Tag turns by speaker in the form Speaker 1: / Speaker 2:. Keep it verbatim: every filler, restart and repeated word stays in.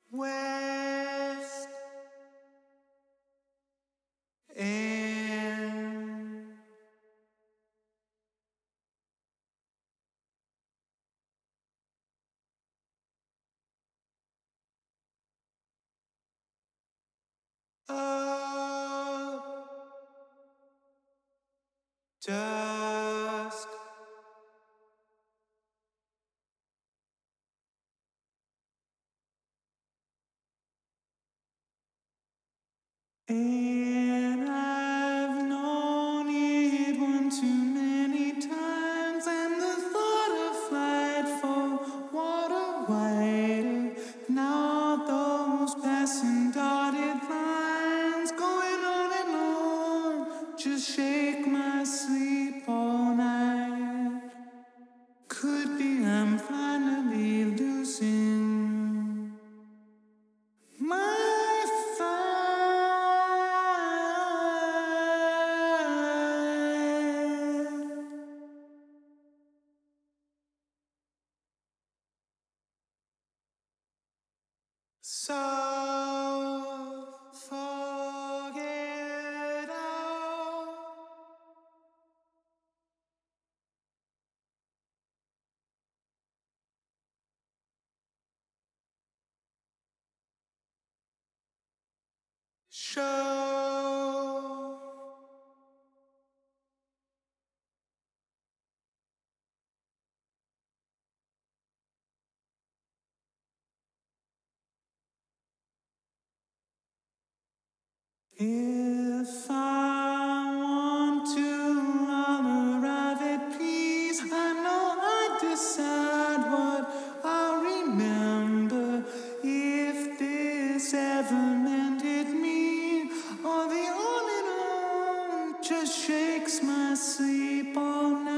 Speaker 1: west, and up, dusk, and I've known it one too many times, and the thought of flight for water wider. Now those passing dotted lines going on and on just shake my sleep all night. Could be I'm finally losing my so forget all. Show if I want to, I'll arrive at peace. I know I decide what I'll remember. If this ever mended me, or the on and on just shakes my sleep all night.